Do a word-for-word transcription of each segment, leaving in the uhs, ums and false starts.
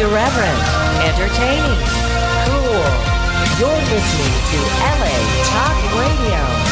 Irreverent, entertaining, cool. You're listening to L A Talk Radio.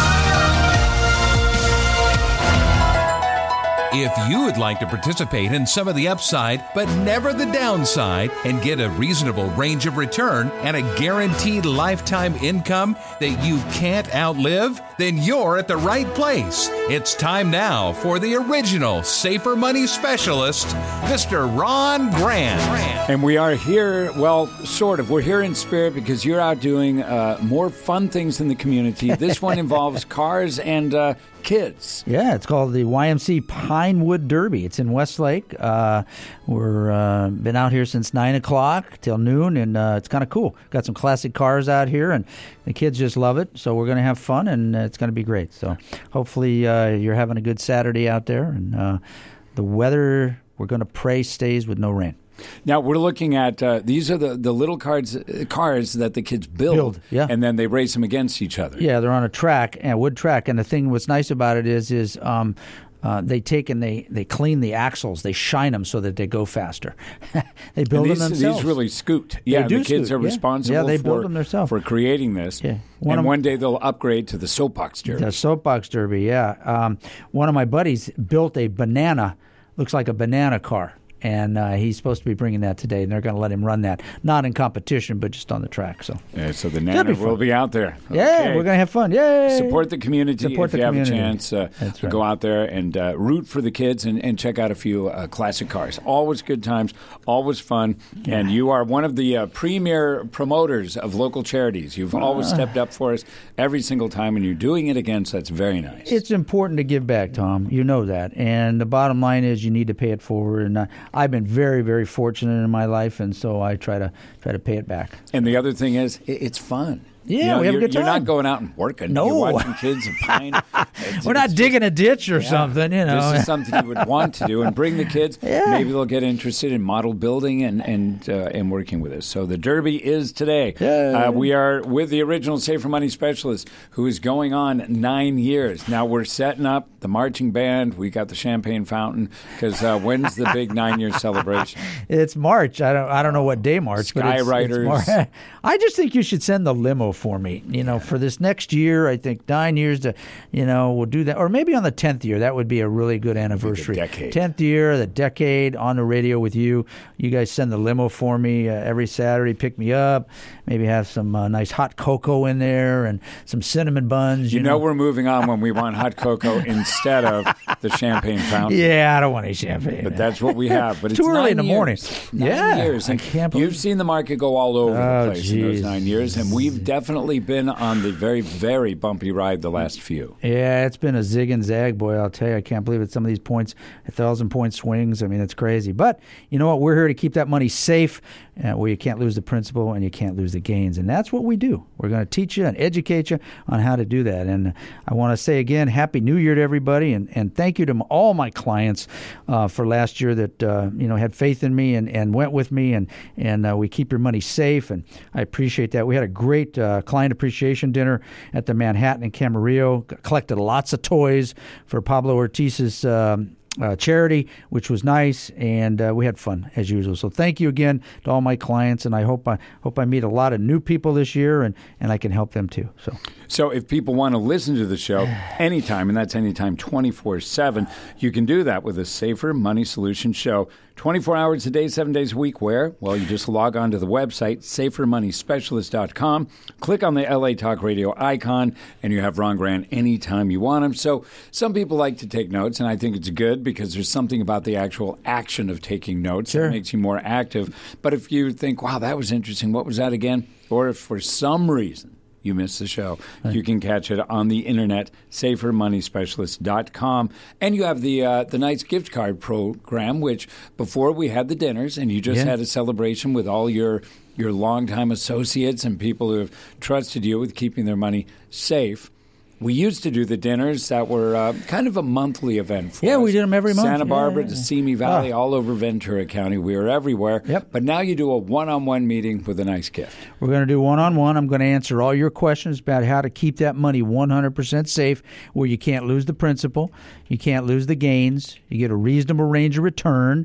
If you would like to participate in some of the upside, but never the downside, and get a reasonable range of return and a guaranteed lifetime income that you can't outlive, then you're at the right place. It's time now for the original Safer Money Specialist, Mister Ron Grant. And we are here, well, sort of. We're here in spirit because you're out doing uh, more fun things in the community. This one involves cars and uh, kids. Yeah, it's called the Y M C Pinewood Derby. It's in Westlake. Uh, we're uh, been out here since nine o'clock till noon, and uh, it's kind of cool. Got some classic cars out here, and the kids just love it. So we're going to have fun, and uh, it's going to be great. So hopefully uh, you're having a good Saturday out there, and uh, the weather, we're going to pray, stays with no rain. Now, we're looking at, uh, these are the, the little cars, uh, cars that the kids build, Build, yeah. and then they race them against each other. Yeah, they're on a track, a wood track. And the thing, what's nice about it is, is um, uh, they take and they, they clean the axles. They shine them so that they go faster. They build and these, them themselves. These really scoot. Yeah, They do the kids scoot, are yeah. responsible Yeah, they for, build them themselves. for creating this. Yeah. One One and of- one day they'll upgrade to the soapbox derby. The soapbox derby, yeah. Um, one of my buddies built a banana, looks like a banana car. And uh, he's supposed to be bringing that today, and they're going to let him run that. Not in competition, but just on the track. So, yeah, so the Should Nana be will fun. be out there. yeah, Okay. we're going to have fun. Yay! Support the community Support if the you community. have a chance. Uh, That's right. Go out there and uh, root for the kids and, and check out a few uh, classic cars. Always good times, always fun. Yeah. And you are one of the uh, premier promoters of local charities. You've always stepped up for us every single time, and you're doing it again, so that's very nice. It's important to give back, Tom. You know that. And the bottom line is you need to pay it forward. And uh, I've been very, very fortunate in my life, and so I try to try to pay it back. And the other thing is, it, it's fun. Yeah, You know, we have a you're, good You're time. not going out and working. No. You're watching kids and playing. It's- We're not it's digging a ditch or Yeah. something, you know. This is something you would want to do and bring the kids. Yeah. Maybe they'll get interested in model building and and uh, and working with us. So the Derby is today. Yeah. Uh, we are with the original Safer Money Specialist, who is going on nine years. Now we're setting up the marching band. We got the champagne fountain because uh, when's the big nine-year celebration? It's March. I don't. I don't know what day March. but it's, Skywriters. it's Mar- I just think you should send the limo for me. You know, for this next year. I think nine years to. You know, we'll do that, or maybe on the tenth year. That would be a really good anniversary. decade. Tenth year, the decade on the radio with you. You guys send the limo for me uh, every Saturday. Pick me up. Maybe have some uh, nice hot cocoa in there and some cinnamon buns. You You, know we're moving on when we want hot cocoa instead of the champagne fountain. Yeah, I don't want any champagne. But that's what we have. But it's Too early in nine the morning. years. Nine Yeah, years. I And can't believe- You've seen the market go all over Oh, the place in those geez. nine years, and we've definitely been on the very, very bumpy ride the last few. Yeah, it's been a zig and zag, boy. I'll tell you, I can't believe it. Some of these points, a thousand point swings. I mean, it's crazy. But you know what? We're here to keep that money safe, uh, where you can't lose the principal and you can't lose the gains, and that's what we do. We're going to teach you and educate you on how to do that. And I want to say again, Happy New Year to everybody, and, and thank you to all my clients uh, for last year that uh, you know had faith in me and, and went with me, and and uh, we keep your money safe, and I appreciate that. We had a great uh, client appreciation dinner at the Manhattan in Camarillo. Collected lots of toys for Pablo Ortiz's um, uh, charity, which was nice, and uh, we had fun as usual. So thank you again to all my clients, and I hope I hope I meet a lot of new people this year, and, and I can help them too. So. So if people want to listen to the show anytime, and that's anytime twenty-four seven, you can do that with a Safer Money Solutions show. twenty-four hours a day, seven days a week. Where? Well, you just log on to the website, safer money specialist dot com, click on the L A Talk Radio icon, and you have Ron Grant anytime you want him. So some people like to take notes, and I think it's good because there's something about the actual action of taking notes Sure. that makes you more active. But if you think, wow, that was interesting, what was that again? Or if for some reason you missed the show, you can catch it on the internet, safer money specialist dot com. And you have the uh, the nice gift card program, which before we had the dinners, and you just Yeah. had a celebration with all your, your longtime associates and people who have trusted you with keeping their money safe. We used to do the dinners that were uh, kind of a monthly event for Yeah, us. we did 'em every month. Santa Yeah, Barbara yeah, to yeah. Simi Valley, Ah. all over Ventura County. We were everywhere. Yep. But now you do a one-on-one meeting with a nice gift. We're going to do one-on-one. I'm going to answer all your questions about how to keep that money one hundred percent safe, where you can't lose the principal, you can't lose the gains, you get a reasonable range of return.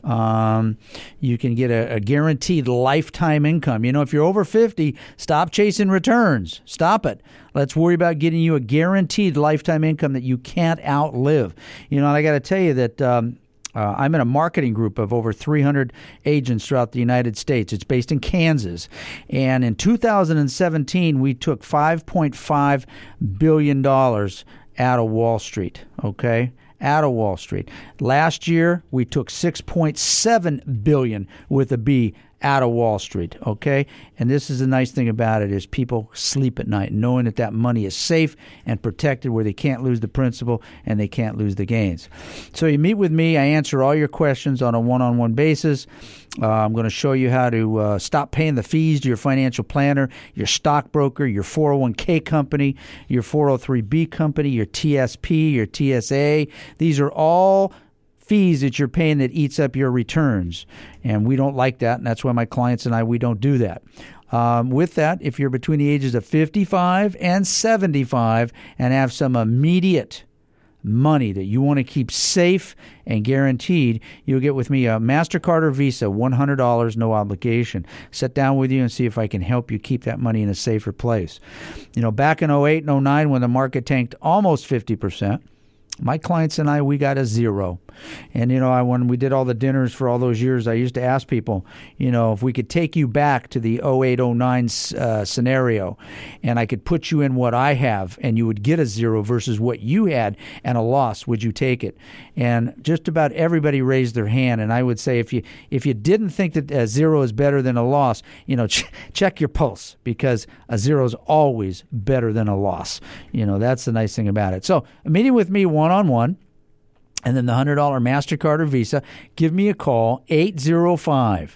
Um, you can get a, a guaranteed lifetime income. You know, if you're over fifty, stop chasing returns. Stop it. Let's worry about getting you a guaranteed lifetime income that you can't outlive. You know, and I got to tell you that um, uh, I'm in a marketing group of over three hundred agents throughout the United States. It's based in Kansas. And in two thousand seventeen, we took five point five billion dollars out of Wall Street, okay? Out of Wall Street. Last year, we took six point seven billion dollars with a B out of Wall Street, okay? And this is the nice thing about it is people sleep at night knowing that that money is safe and protected where they can't lose the principal and they can't lose the gains. So you meet with me. I answer all your questions on a one-on-one basis. Uh, I'm going to show you how to uh, stop paying the fees to your financial planner, your stockbroker, your four oh one k company, your four oh three b company, your T S P, your T S A. These are all fees that you're paying that eats up your returns. And we don't like that, and that's why my clients and I, we don't do that. Um, with that, if you're between the ages of fifty-five and seventy-five and have some immediate money that you want to keep safe and guaranteed, you'll get with me a MasterCard or Visa, one hundred dollars, no obligation. Sit down with you and see if I can help you keep that money in a safer place. You know, back in oh eight and oh nine when the market tanked almost fifty percent, my clients and I, we got a zero. And, you know, I, when we did all the dinners for all those years, I used to ask people, you know, if we could take you back to the oh eight oh nine uh, scenario and I could put you in what I have and you would get a zero versus what you had and a loss, would you take it? And just about everybody raised their hand. And I would say if you if you didn't think that a zero is better than a loss, you know, ch- check your pulse because a zero is always better than a loss. You know, that's the nice thing about it. So a meeting with me one-on-one. And then the one hundred dollars MasterCard or Visa, give me a call, eight zero five,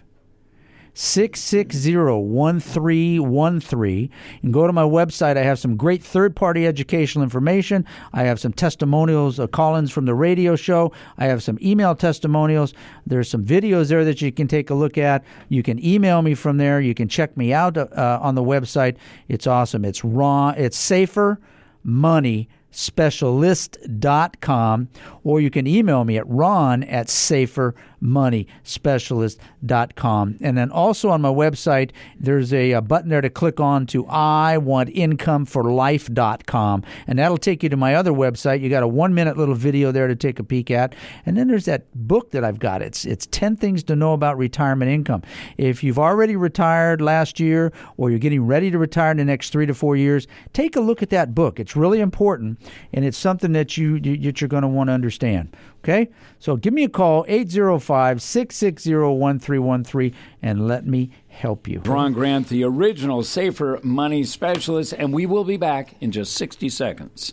six six zero, one three one three. And go to my website. I have some great third-party educational information. I have some testimonials, uh, call-ins from the radio show. I have some email testimonials. There's some videos there that you can take a look at. You can email me from there. You can check me out uh, on the website. It's awesome. It's raw. It's Safer Money Specialist dot com, or you can email me at ron at safer money specialist dot com. And then also on my website, there's a, a button there to click on to I want income for life dot com, and that'll take you to my other website. You got a one-minute little video there to take a peek at. And then there's that book that I've got. It's it's ten things to know about retirement income. If you've already retired last year or you're getting ready to retire in the next three to four years, take a look at that book. It's really important, and it's something that, you, you, that you're going to want to understand. Okay? So give me a call, eight zero five, six six zero, one three one three, and let me help you. Ron Grant, the original Safer Money Specialist, and we will be back in just sixty seconds.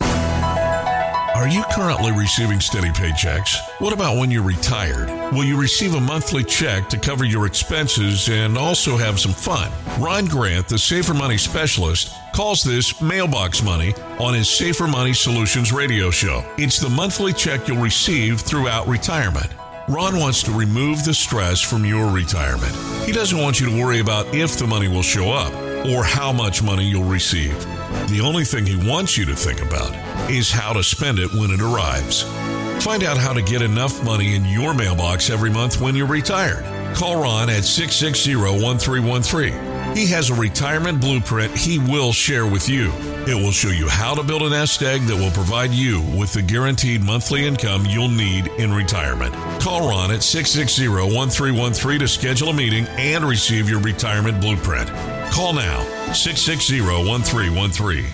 Are you currently receiving steady paychecks? What about when you're retired? Will you receive a monthly check to cover your expenses and also have some fun? Ron Grant, the Safer Money Specialist, calls this mailbox money on his Safer Money Solutions radio show. It's the monthly check you'll receive throughout retirement. Ron wants to remove the stress from your retirement. He doesn't want you to worry about if the money will show up or how much money you'll receive. The only thing he wants you to think about is how to spend it when it arrives. Find out how to get enough money in your mailbox every month when you're retired. Call Ron at six six zero, one three one three. He has a retirement blueprint he will share with you. It will show you how to build a nest egg that will provide you with the guaranteed monthly income you'll need in retirement. Call Ron at six six zero, one three one three to schedule a meeting and receive your retirement blueprint. Call now, six six zero, one three one three.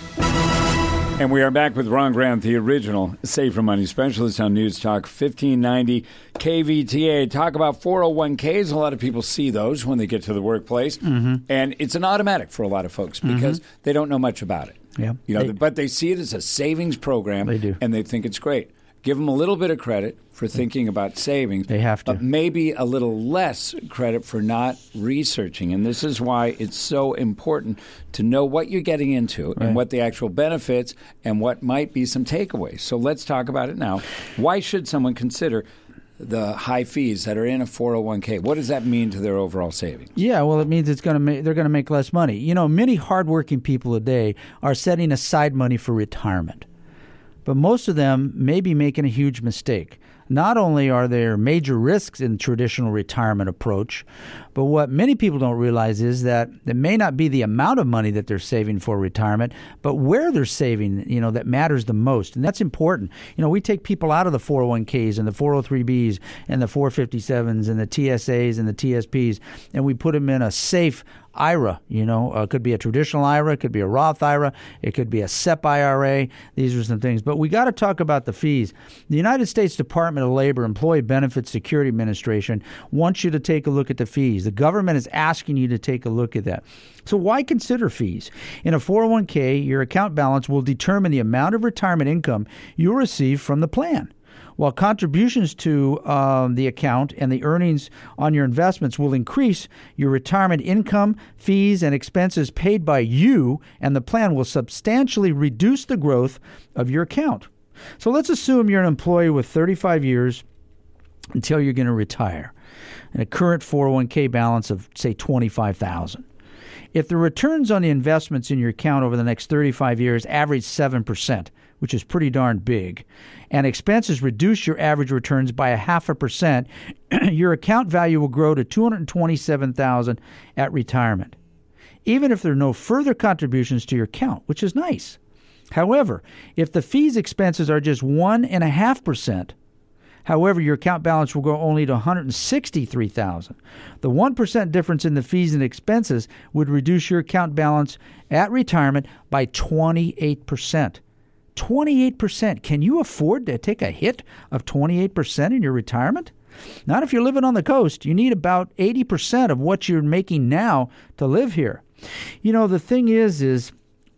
And we are back with Ron Grant, the original Safer Money Specialist on News Talk fifteen ninety K V T A. Talk about four oh one k's. A lot of people see those when they get to the workplace. Mm-hmm. And it's an automatic for a lot of folks because mm-hmm. they don't know much about it. Yeah. You know, they, but they see it as a savings program. They do. And they think it's great. Give them a little bit of credit for thinking about savings. They have to. But maybe a little less credit for not researching. And this is why it's so important to know what you're getting into right. and what the actual benefits and what might be some takeaways. So let's talk about it now. Why should someone consider the high fees that are in a four oh one k? What does that mean to their overall savings? Yeah, well, it means it's going to make, they're going to make less money. You know, many hardworking people today are setting aside money for retirement. but most of them may be making a huge mistake. Not only are there major risks in the traditional retirement approach, but what many people don't realize is that it may not be the amount of money that they're saving for retirement, but where they're saving, you know, that matters the most. And that's important. You know, we take people out of the four oh one k's and the four oh three b's and the four fifty-sevens and the T S A's and the T S P's, and we put them in a safe I R A, you know, uh, it could be a traditional I R A, it could be a Roth I R A, it could be a S E P I R A. These are some things. But we got to talk about the fees. The United States Department of Labor Employee Benefits Security Administration wants you to take a look at the fees. The government is asking you to take a look at that. So why consider fees? In a four oh one k, your account balance will determine the amount of retirement income you'll receive from the plan. While contributions to um, the account and the earnings on your investments will increase, your retirement income, fees, and expenses paid by you and the plan will substantially reduce the growth of your account. So let's assume you're an employee with thirty-five years until you're going to retire and a current four oh one k balance of, say, twenty-five thousand dollars. If the returns on the investments in your account over the next thirty-five years average seven percent, which is pretty darn big, and expenses reduce your average returns by a half a percent, your account value will grow to two hundred twenty-seven thousand dollars at retirement, even if there are no further contributions to your account, which is nice. However, if the fees expenses are just one point five percent, however, your account balance will grow only to one hundred sixty-three thousand dollars. The one percent difference in the fees and expenses would reduce your account balance at retirement by twenty-eight percent. twenty-eight percent. Can you afford to take a hit of twenty-eight percent in your retirement? Not if you're living on the coast. You need about eighty percent of what you're making now to live here. You know, the thing is, is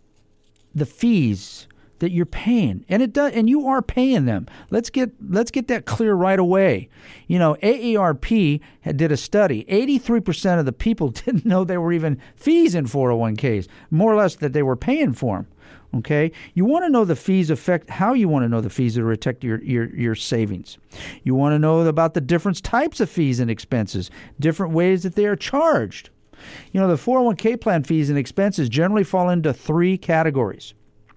the fees that you're paying, and it does, and you are paying them. Let's get let's get that clear right away. You know, A A R P had, did a study. eighty-three percent of the people didn't know there were even fees in four oh one k's, more or less that they were paying for them. Okay, you want to know the fees affect how you want to know the fees that affect your, your, your savings. You want to know about the different types of fees and expenses, different ways that they are charged. You know, the four oh one k plan fees and expenses generally fall into three categories.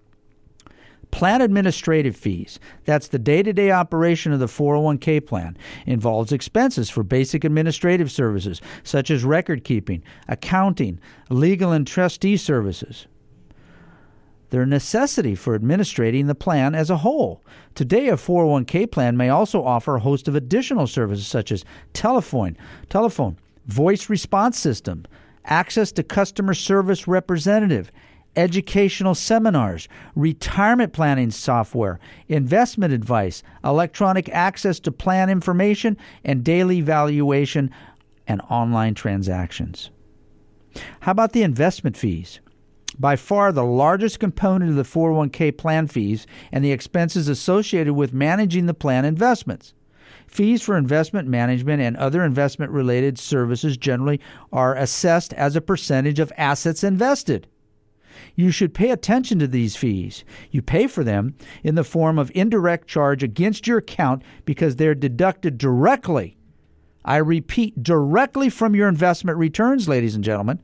Plan administrative fees, that's the day-to-day operation of the four oh one k plan, involves expenses for basic administrative services such as record keeping, accounting, legal and trustee services. They're a necessity for administrating the plan as a whole. Today, a four oh one k plan may also offer a host of additional services such as telephone, telephone, voice response system, access to customer service representative, educational seminars, retirement planning software, investment advice, electronic access to plan information, and daily valuation and online transactions. How about the investment fees? By far the largest component of the four oh one k plan fees and the expenses associated with managing the plan investments. Fees for investment management and other investment-related services generally are assessed as a percentage of assets invested. You should pay attention to these fees. You pay for them in the form of indirect charge against your account because they're deducted directly, I repeat, directly from your investment returns, ladies and gentlemen.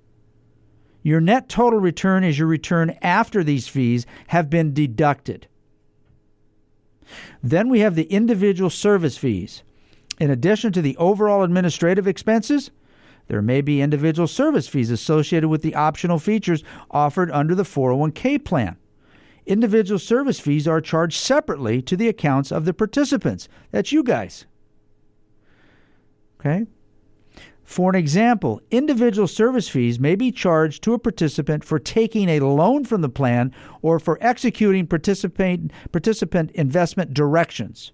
Your net total return is your return after these fees have been deducted. Then we have the individual service fees. In addition to the overall administrative expenses, there may be individual service fees associated with the optional features offered under the four oh one k plan. Individual service fees are charged separately to the accounts of the participants. That's you guys. Okay? For an example, individual service fees may be charged to a participant for taking a loan from the plan or for executing participant, participant investment directions.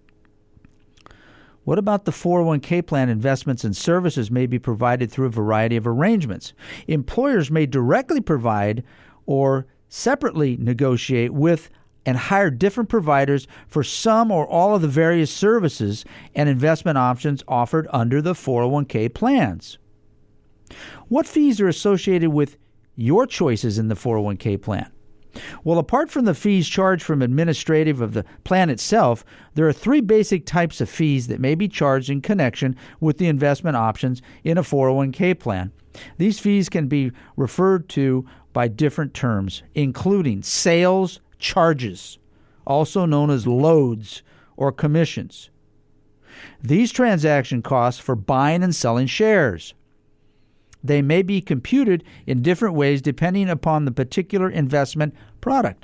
What about the four oh one k plan? Investments and services may be provided through a variety of arrangements. Employers may directly provide or separately negotiate with and hire different providers for some or all of the various services and investment options offered under the four oh one k plans. What fees are associated with your choices in the four oh one k plan? Well, apart from the fees charged from administrative of the plan itself, there are three basic types of fees that may be charged in connection with the investment options in a four oh one k plan. These fees can be referred to by different terms, including sales charges, also known as loads or commissions. These transaction costs for buying and selling shares. They may be computed in different ways depending upon the particular investment product.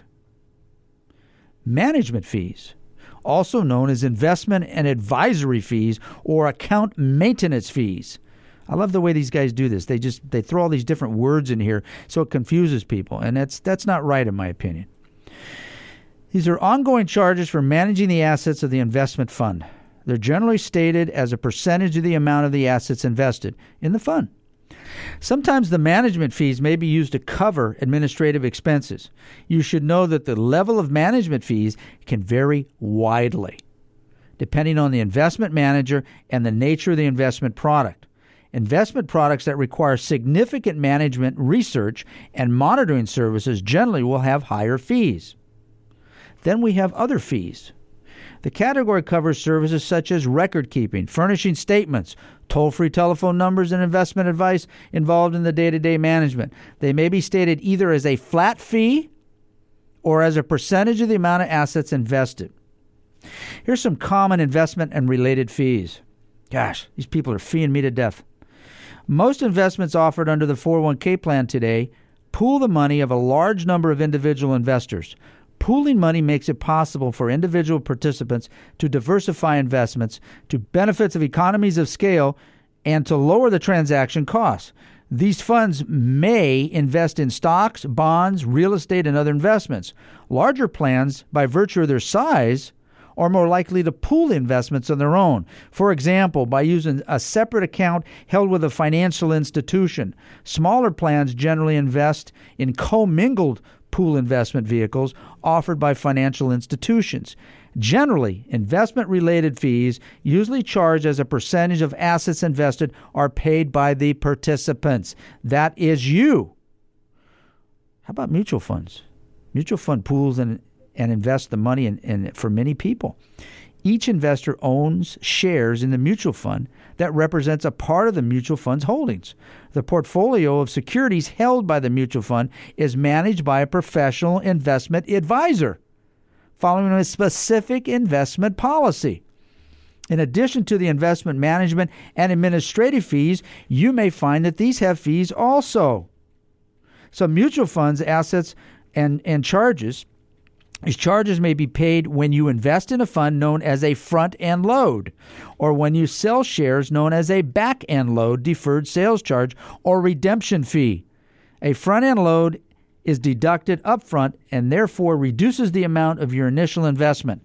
Management fees, also known as investment and advisory fees or account maintenance fees. I love the way these guys do this. They just they throw all these different words in here so it confuses people, and that's that's not right in my opinion. These are ongoing charges for managing the assets of the investment fund. They're generally stated as a percentage of the amount of the assets invested in the fund. Sometimes the management fees may be used to cover administrative expenses. You should know that the level of management fees can vary widely, depending on the investment manager and the nature of the investment product. Investment products that require significant management, research, and monitoring services generally will have higher fees. Then we have other fees. The category covers services such as record keeping, furnishing statements, toll-free telephone numbers, and investment advice involved in the day-to-day management. They may be stated either as a flat fee or as a percentage of the amount of assets invested. Here's some common investment and related fees. Gosh, these people are feeing me to death. Most investments offered under the four oh one k plan today pool the money of a large number of individual investors. Pooling money makes it possible for individual participants to diversify investments to benefits of economies of scale and to lower the transaction costs. These funds may invest in stocks, bonds, real estate, and other investments. Larger plans, by virtue of their size, are more likely to pool investments on their own. For example, by using a separate account held with a financial institution. Smaller plans generally invest in commingled pool investment vehicles offered by financial institutions. Generally, investment-related fees, usually charged as a percentage of assets invested, are paid by the participants. That is you. How about mutual funds? Mutual fund pools and, and invest the money in, in, for many people. Each investor owns shares in the mutual fund that represents a part of the mutual fund's holdings. The portfolio of securities held by the mutual fund is managed by a professional investment advisor, following a specific investment policy. In addition to the investment management and administrative fees, you may find that these have fees also. So mutual funds, assets, and, and charges These charges may be paid when you invest in a fund known as a front-end load, or when you sell shares known as a back-end load deferred sales charge or redemption fee. A front-end load is deducted upfront and therefore reduces the amount of your initial investment.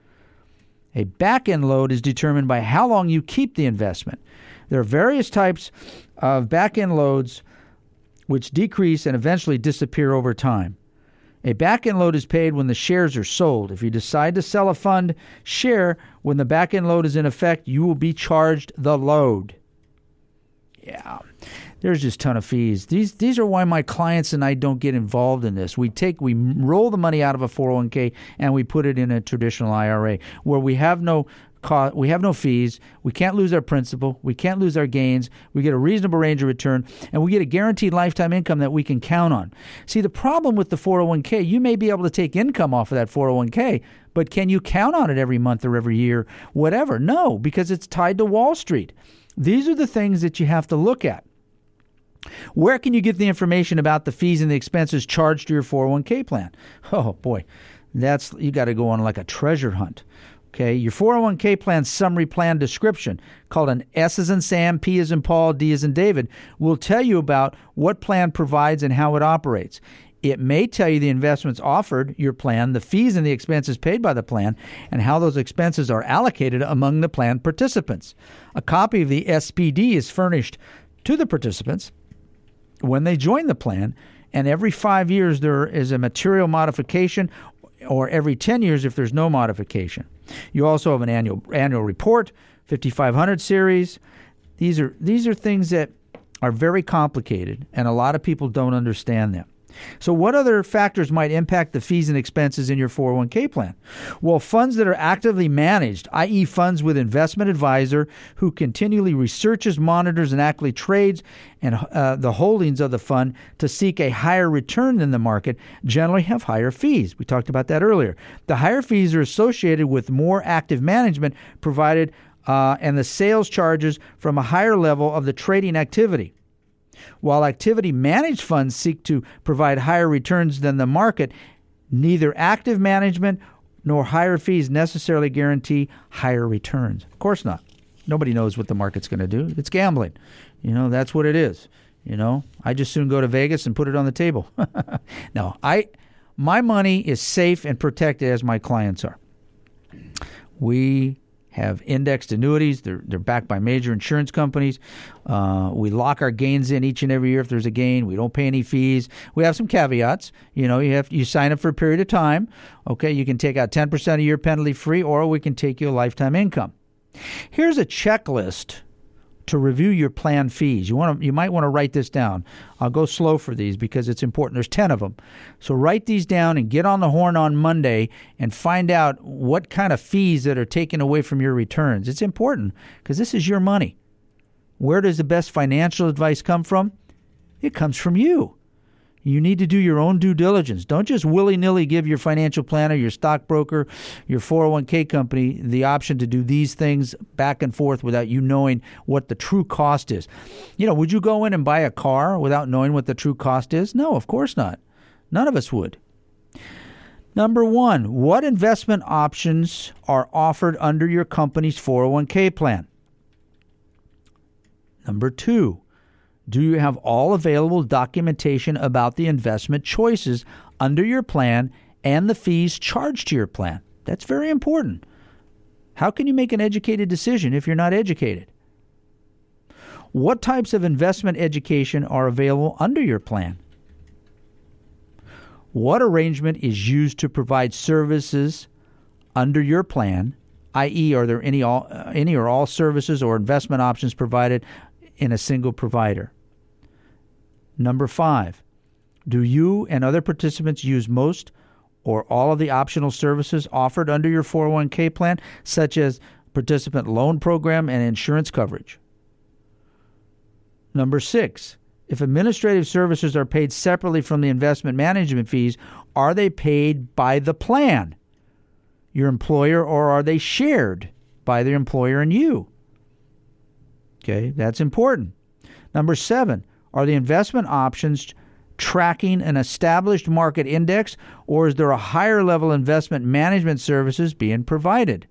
A back-end load is determined by how long you keep the investment. There are various types of back-end loads which decrease and eventually disappear over time. A back-end load is paid when the shares are sold. If you decide to sell a fund share when the back-end load is in effect, you will be charged the load. Yeah, there's just a ton of fees. These these are why my clients and I don't get involved in this. We take we roll the money out of a four oh one k and we put it in a traditional I R A where we have no cost, we have no fees, we can't lose our principal, we can't lose our gains, we get a reasonable range of return, and we get a guaranteed lifetime income that we can count on. See, the problem with the four oh one k, you may be able to take income off of that four oh one k, but can you count on it every month or every year, whatever? No, because it's tied to Wall Street. These are the things that you have to look at. Where can you get the information about the fees and the expenses charged to your four oh one k plan? Oh boy, that's you got to go on like a treasure hunt. Okay, your four oh one k plan summary plan description, called an S as in Sam, P as in Paul, D as in David, will tell you about what plan provides and how it operates. It may tell you the investments offered, your plan, the fees and the expenses paid by the plan, and how those expenses are allocated among the plan participants. A copy of the S P D is furnished to the participants when they join the plan, and every five years there is a material modification, or every ten years if there's no modification. You also have an annual annual report, fifty-five hundred series. These are these are things that are very complicated, and a lot of people don't understand them. So what other factors might impact the fees and expenses in your four oh one k plan? Well, funds that are actively managed, that is funds with investment advisor who continually researches, monitors, and actively trades and uh, the holdings of the fund to seek a higher return than the market, generally have higher fees. We talked about that earlier. The higher fees are associated with more active management provided uh, and the sales charges from a higher level of the trading activity. While activity-managed funds seek to provide higher returns than the market, neither active management nor higher fees necessarily guarantee higher returns. Of course not. Nobody knows what the market's going to do. It's gambling. You know, that's what it is. You know, I just soon go to Vegas and put it on the table. No, I, my money is safe and protected as my clients are. We have indexed annuities. They're they're backed by major insurance companies. Uh, we lock our gains in each and every year if there's a gain. We don't pay any fees. We have some caveats. You know, you have you sign up for a period of time. Okay, you can take out ten percent a year penalty free, or we can take you a lifetime income. Here's a checklist to review your plan fees. You want to, you might want to write this down. I'll go slow for these because it's important. There's ten of them. So write these down and get on the horn on Monday and find out what kind of fees that are taken away from your returns. It's important because this is your money. Where does the best financial advice come from? It comes from you. You need to do your own due diligence. Don't just willy-nilly give your financial planner, your stockbroker, your four oh one k company the option to do these things back and forth without you knowing what the true cost is. You know, would you go in and buy a car without knowing what the true cost is? No, of course not. None of us would. Number one, what investment options are offered under your company's four oh one k plan? Number two, do you have all available documentation about the investment choices under your plan and the fees charged to your plan? That's very important. How can you make an educated decision if you're not educated? What types of investment education are available under your plan? What arrangement is used to provide services under your plan, that is, are there any, all, uh, any or all services or investment options provided in a single provider? Number five, do you and other participants use most or all of the optional services offered under your four oh one k plan, such as participant loan program and insurance coverage? Number six, if administrative services are paid separately from the investment management fees, are they paid by the plan, your employer, or are they shared by the employer and you? Okay, that's important. Number seven, are the investment options tracking an established market index, or is there a higher level investment management services being provided?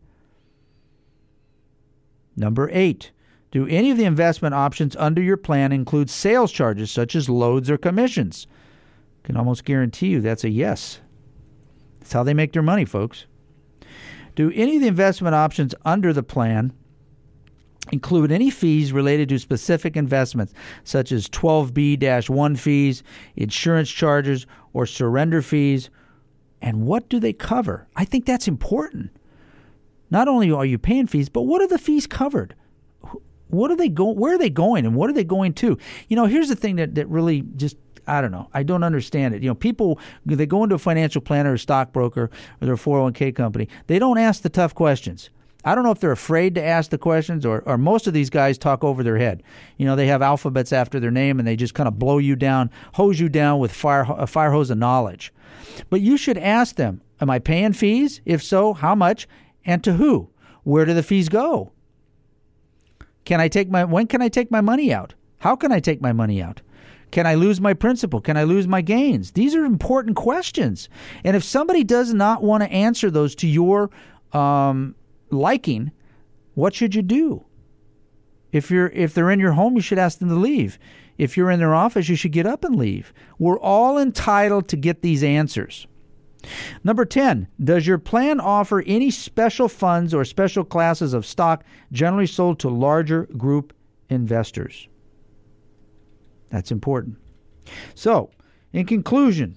Number eight, do any of the investment options under your plan include sales charges such as loads or commissions? I can almost guarantee you that's a yes. That's how they make their money, folks. Do any of the investment options under the plan include any fees related to specific investments, such as twelve B one fees, insurance charges, or surrender fees? And what do they cover? I think that's important. Not only are you paying fees, but what are the fees covered? What are they go? Where are they going, and what are they going to? You know, here's the thing that, that really just, I don't know. I don't understand it. You know, people, they go into a financial planner or stockbroker or their four oh one k company. They don't ask the tough questions. I don't know if they're afraid to ask the questions, or, or most of these guys talk over their head. You know, they have alphabets after their name, and they just kind of blow you down, hose you down with fire, a fire hose of knowledge. But you should ask them, am I paying fees? If so, how much and to who? Where do the fees go? Can I take my, when can I take my money out? How can I take my money out? Can I lose my principal? Can I lose my gains? These are important questions. And if somebody does not want to answer those to your um, liking, what should you do? If you're if they're in your home, you should ask them to leave. If you're in their office, you should get up and leave. We're all entitled to get these answers. Number ten, does your plan offer any special funds or special classes of stock generally sold to larger group investors? That's important. So, in conclusion,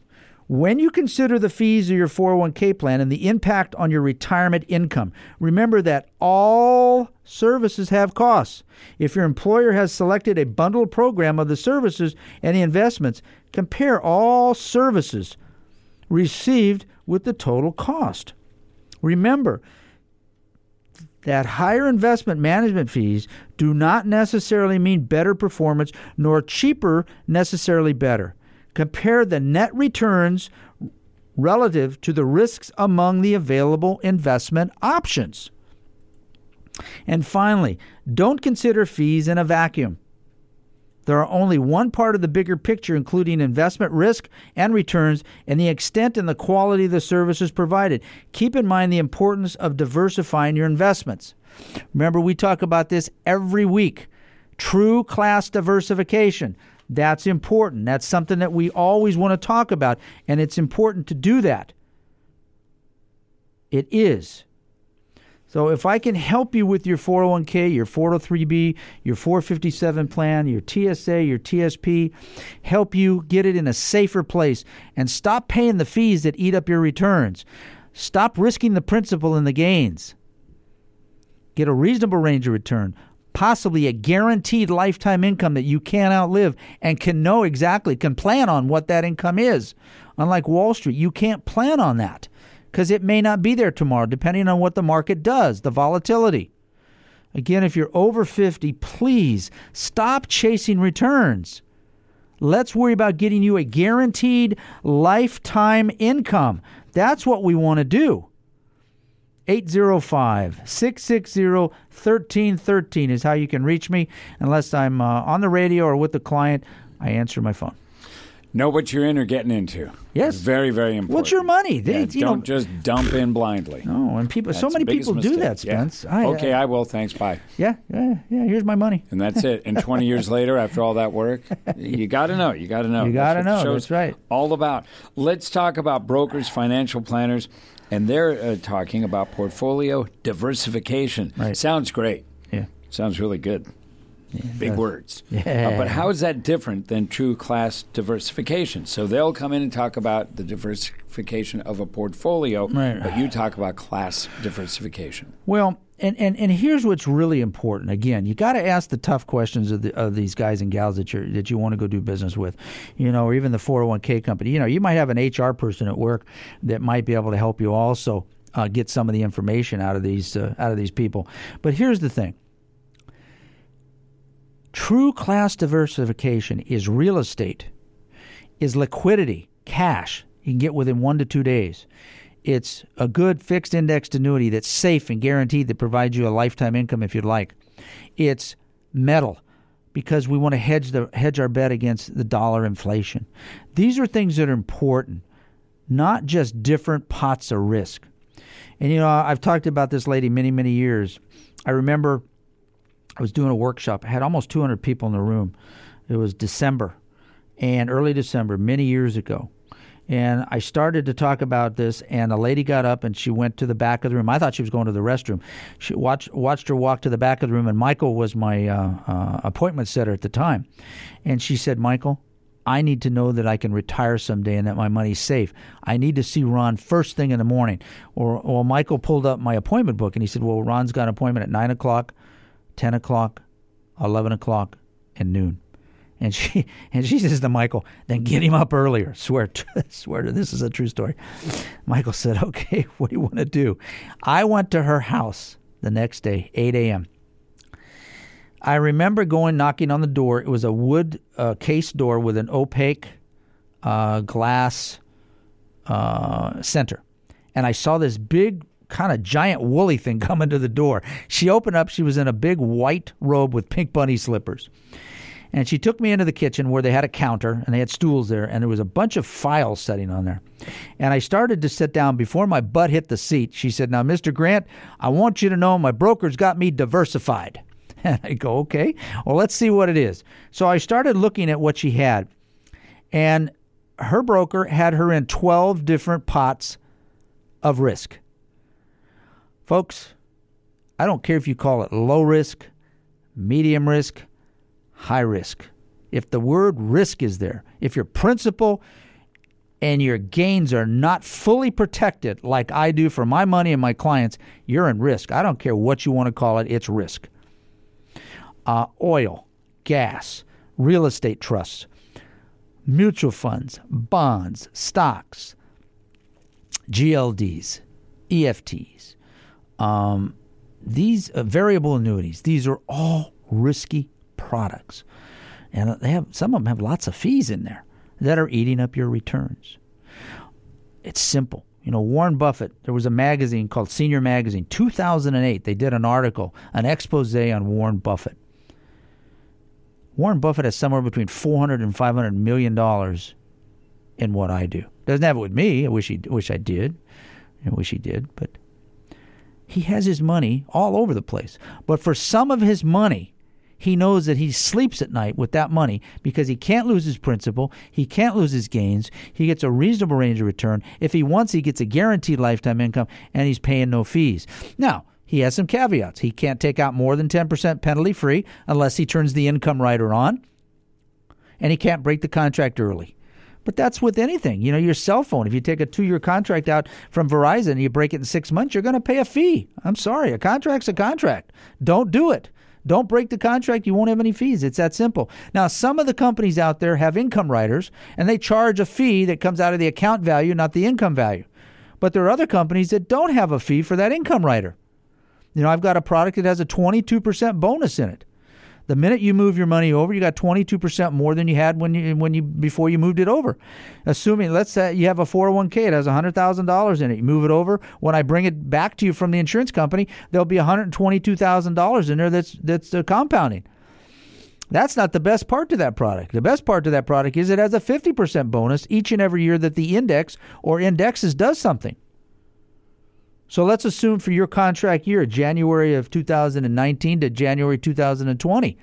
When you consider the fees of your four oh one k plan and the impact on your retirement income, remember that all services have costs. If your employer has selected a bundled program of the services and the investments, compare all services received with the total cost. Remember that higher investment management fees do not necessarily mean better performance, nor cheaper necessarily better. Compare the net returns relative to the risks among the available investment options. And finally, don't consider fees in a vacuum. There are only one part of the bigger picture, including investment risk and returns and the extent and the quality of the services provided. Keep in mind the importance of diversifying your investments. Remember, we talk about this every week. True class diversification. That's important. That's something that we always want to talk about, and it's important to do that. It is. So if I can help you with your four oh one k, your four oh three b, your four fifty-seven plan, your T S A, your T S P, help you get it in a safer place and stop paying the fees that eat up your returns. Stop risking the principal and the gains. Get a reasonable range of return. Possibly a guaranteed lifetime income that you can't outlive and can know exactly, can plan on what that income is. Unlike Wall Street, you can't plan on that because it may not be there tomorrow, depending on what the market does, the volatility. Again, if you're over fifty, please stop chasing returns. Let's worry about getting you a guaranteed lifetime income. That's what we want to do. eight oh five, six six zero, one three one three is how you can reach me. Unless I'm uh, on the radio or with the client, I answer my phone. Know what you're in or getting into. Yes. Very, very important. What's your money? They, Yeah, you don't know, just dump in blindly. No, and people, so That's many the biggest people do mistake. that, Spence. Yeah. I, okay, I, I will. Thanks. Bye. yeah, yeah, yeah. Here's my money. And that's it. And twenty years later, after all that work, you got to know. You got to know. You got to That's what the know. show's That's right. All about. Let's talk about brokers, financial planners, and they're uh, talking about portfolio diversification. Right. Sounds great. Yeah. Sounds really good. Yeah, Big does. words. Yeah. Uh, but how is that different than true class diversification? So they'll come in and talk about the diversification of a portfolio, Right. but you talk about class diversification. Well, and, and, and here's what's really important. Again, you got to ask the tough questions of, the, of these guys and gals that you that you want to go do business with, you know, or even the four oh one k company. You know, you might have an H R person at work that might be able to help you also uh, get some of the information out of these uh, out of these people. But here's the thing. True class diversification is real estate, is liquidity, cash you can get within one to two days. It's a good fixed indexed annuity that's safe and guaranteed that provides you a lifetime income if you'd like. It's metal because we want to hedge the hedge our bet against the dollar inflation. These are things that are important, not just different pots of risk. And, you know, I've talked about this lady many, many years. I remember I was doing a workshop. I had almost two hundred people in the room. It was December, and early December, many years ago. And I started to talk about this, and a lady got up, and she went to the back of the room. I thought she was going to the restroom. She watched watched her walk to the back of the room, and Michael was my uh, uh, appointment setter at the time. And she said, Michael, I need to know that I can retire someday and that my money's safe. I need to see Ron first thing in the morning. Or, or Michael pulled up my appointment book, and he said, well, Ron's got an appointment at nine o'clock, ten o'clock, eleven o'clock, and noon. And she and she says to Michael, then get him up earlier. Swear to, swear to this is a true story. Michael said, okay, what do you want to do? I went to her house the next day, eight a.m. I remember going, knocking on the door. It was a wood uh, case door with an opaque uh, glass uh, center. And I saw this big kind of giant woolly thing coming to the door. She opened up. She was in a big white robe with pink bunny slippers. And she took me into the kitchen where they had a counter and they had stools there, and there was a bunch of files sitting on there. And I started to sit down. Before my butt hit the seat, she said, now, Mister Grant, I want you to know my broker's got me diversified. And I go, okay, well, let's see what it is. So I started looking at what she had. And her broker had her in twelve different pots of risk. Folks, I don't care if you call it low risk, medium risk, high risk. If the word risk is there, if your principal and your gains are not fully protected like I do for my money and my clients, you're in risk. I don't care what you want to call it, it's risk. Uh, oil, gas, real estate trusts, mutual funds, bonds, stocks, G L Ds, E F Ts, um, these uh, variable annuities, these are all risky products. And they have some of them have lots of fees in there that are eating up your returns. It's simple. You know, Warren Buffett, there was a magazine called Senior Magazine, two thousand eight. They did an article, an expose on Warren Buffett. Warren Buffett has somewhere between four hundred and five hundred million dollars in what I do. Doesn't have it with me. I wish he wish I did. I wish he did, but he has his money all over the place. But for some of his money, he knows that he sleeps at night with that money because he can't lose his principal, he can't lose his gains, he gets a reasonable range of return. If he wants, he gets a guaranteed lifetime income, and he's paying no fees. Now, he has some caveats. He can't take out more than ten percent penalty-free unless he turns the income rider on, and he can't break the contract early. But that's with anything. You know, your cell phone, if you take a two-year contract out from Verizon and you break it in six months, you're going to pay a fee. I'm sorry, a contract's a contract. Don't do it. Don't break the contract. You won't have any fees. It's that simple. Now, some of the companies out there have income riders, and they charge a fee that comes out of the account value, not the income value. But there are other companies that don't have a fee for that income rider. You know, I've got a product that has a twenty-two percent bonus in it. The minute you move your money over, you got twenty-two percent more than you had when you when you before you moved it over. Assuming, let's say you have a four oh one k, it has one hundred thousand dollars in it. You move it over. When I bring it back to you from the insurance company, there'll be one hundred twenty-two thousand dollars in there that's that's uh, compounding. That's not the best part to that product. The best part to that product is it has a fifty percent bonus each and every year that the index or indexes does something. So let's assume for your contract year, January of two thousand nineteen to January two thousand twenty,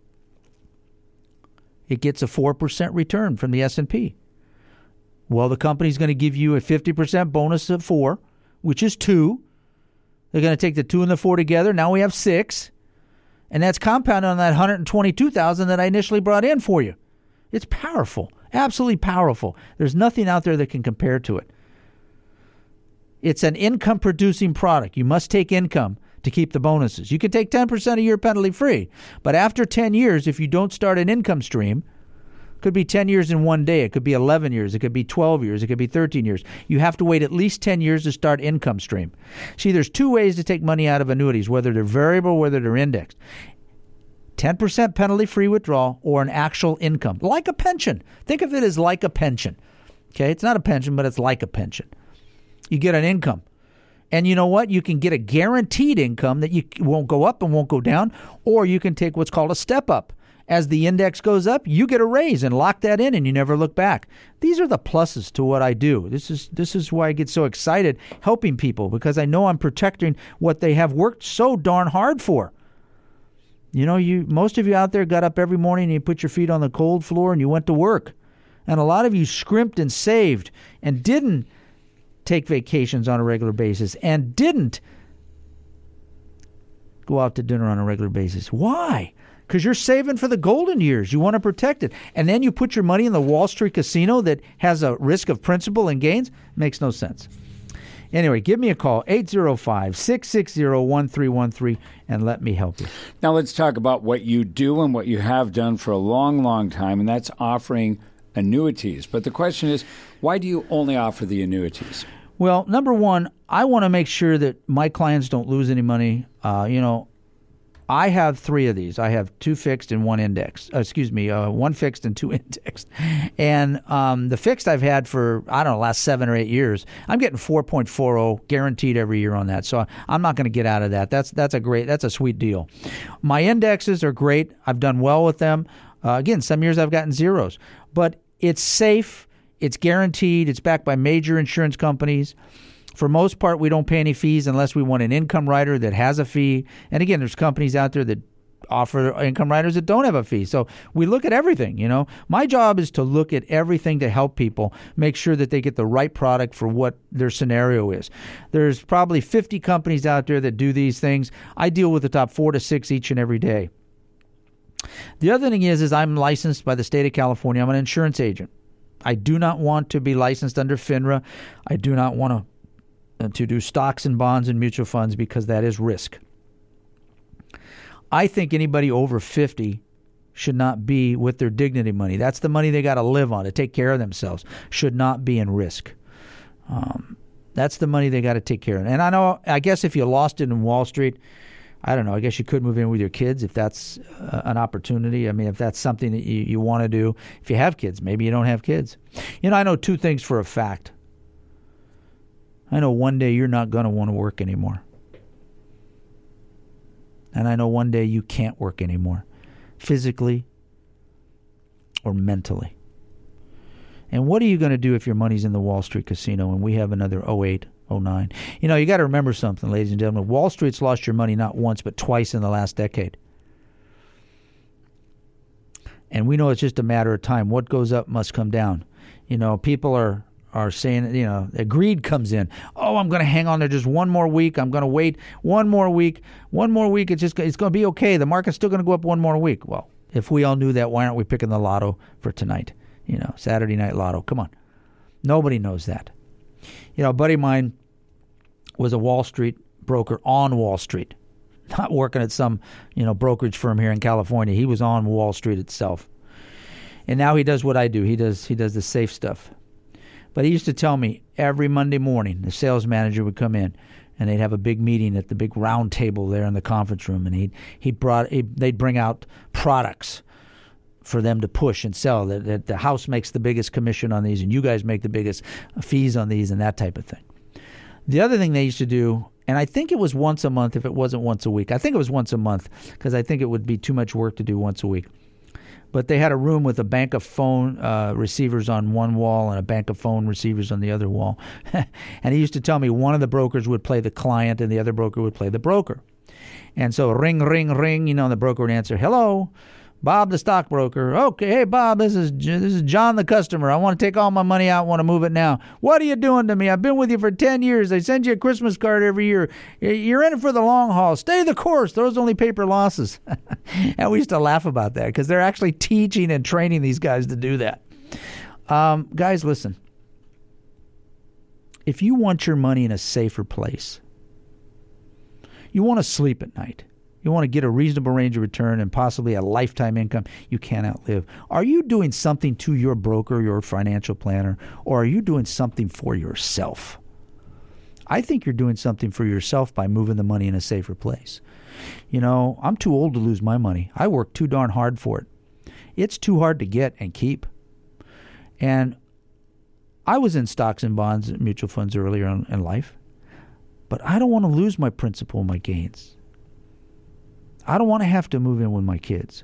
it gets a four percent return from the S and P. Well, the company's going to give you a fifty percent bonus of four, which is two. They're going to take the two and the four together. Now we have six. And that's compounded on that one hundred twenty-two thousand dollars that I initially brought in for you. It's powerful, absolutely powerful. There's nothing out there that can compare to it. It's an income-producing product. You must take income to keep the bonuses. You can take ten percent a year penalty-free, but after ten years, if you don't start an income stream, it could be ten years in one day, it could be eleven years, it could be twelve years, it could be thirteen years. You have to wait at least ten years to start income stream. See, there's two ways to take money out of annuities, whether they're variable or whether they're indexed. ten percent penalty-free withdrawal or an actual income, like a pension. Think of it as like a pension. Okay, it's not a pension, but it's like a pension. You get an income. And you know what? You can get a guaranteed income that you won't go up and won't go down, or you can take what's called a step up. As the index goes up, you get a raise and lock that in and you never look back. These are the pluses to what I do. This is this is why I get so excited helping people, because I know I'm protecting what they have worked so darn hard for. You know, you most of you out there got up every morning and you put your feet on the cold floor and you went to work. And a lot of you scrimped and saved and didn't take vacations on a regular basis and didn't go out to dinner on a regular basis. Why? Because you're saving for the golden years. You want to protect it. And then you put your money in the Wall Street casino that has a risk of principal and gains. Makes no sense. Anyway, give me a call, eight oh five, six six zero, one three one three, and let me help you. Now let's talk about what you do and what you have done for a long, long time, and that's offering annuities. But the question is, why do you only offer the annuities? Well, number one, I want to make sure that my clients don't lose any money. Uh, you know, I have three of these. I have two fixed and one index. Uh, excuse me, uh, one fixed and two indexed. And um, the fixed I've had for, I don't know, last seven or eight years. I'm getting four point four oh guaranteed every year on that. So I'm not going to get out of that. That's that's a great, that's a sweet deal. My indexes are great. I've done well with them. Uh, again, some years I've gotten zeros. But it's safe. It's guaranteed. It's backed by major insurance companies. For most part, we don't pay any fees unless we want an income rider that has a fee. And again, there's companies out there that offer income riders that don't have a fee. So we look at everything, you know. My job is to look at everything to help people make sure that they get the right product for what their scenario is. There's probably fifty companies out there that do these things. I deal with the top four to six each and every day. The other thing is, is I'm licensed by the state of California. I'm an insurance agent. I do not want to be licensed under FINRA. I do not want to, uh, to do stocks and bonds and mutual funds because that is risk. I think anybody over fifty should not be with their dignity money. That's the money they got to live on, to take care of themselves, should not be in risk. Um, that's the money they got to take care of. And I know, I guess if you lost it in Wall Street, I don't know, I guess you could move in with your kids if that's uh, an opportunity. I mean, if that's something that you, you want to do. If you have kids, maybe you don't have kids. You know, I know two things for a fact. I know one day you're not going to want to work anymore. And I know one day you can't work anymore, physically or mentally. And what are you going to do if your money's in the Wall Street casino and we have another oh eight, oh nine? You know, you got to remember something, ladies and gentlemen. Wall Street's lost your money not once but twice in the last decade. And we know it's just a matter of time. What goes up must come down. You know, people are, are saying, you know, greed comes in. Oh, I'm going to hang on there just one more week. I'm going to wait one more week. One more week. It's just it's going to be okay. The market's still going to go up one more week. Well, if we all knew that, why aren't we picking the lotto for tonight? You know, Saturday night lotto. Come on. Nobody knows that. You know, a buddy of mine was a Wall Street broker on Wall Street, not working at some, you know, brokerage firm here in California. He was on Wall Street itself. And now he does what I do. He does he does the safe stuff. But he used to tell me every Monday morning, the sales manager would come in and they'd have a big meeting at the big round table there in the conference room. And he'd, he brought, he'd, they'd bring out products for them to push and sell. That, that the house makes the biggest commission on these and you guys make the biggest fees on these and that type of thing. The other thing they used to do, and I think it was once a month if it wasn't once a week. I think it was once a month because I think it would be too much work to do once a week. But they had a room with a bank of phone uh, receivers on one wall and a bank of phone receivers on the other wall. And he used to tell me one of the brokers would play the client and the other broker would play the broker. And so ring, ring, ring, you know, and the broker would answer, hello, Bob the stockbroker. Okay, hey, Bob, this is this is John the customer. I want to take all my money out, want to move it now. What are you doing to me? I've been with you for ten years. I send you a Christmas card every year. You're in it for the long haul. Stay the course. Those only paper losses. And we used to laugh about that because they're actually teaching and training these guys to do that. Um, guys, listen. If you want your money in a safer place, you want to sleep at night, you want to get a reasonable range of return and possibly a lifetime income you can't outlive. Are you doing something to your broker, your financial planner, or are you doing something for yourself? I think you're doing something for yourself by moving the money in a safer place. You know, I'm too old to lose my money. I work too darn hard for it. It's too hard to get and keep. And I was in stocks and bonds and mutual funds earlier in, in life, but I don't want to lose my principal and my gains. I don't want to have to move in with my kids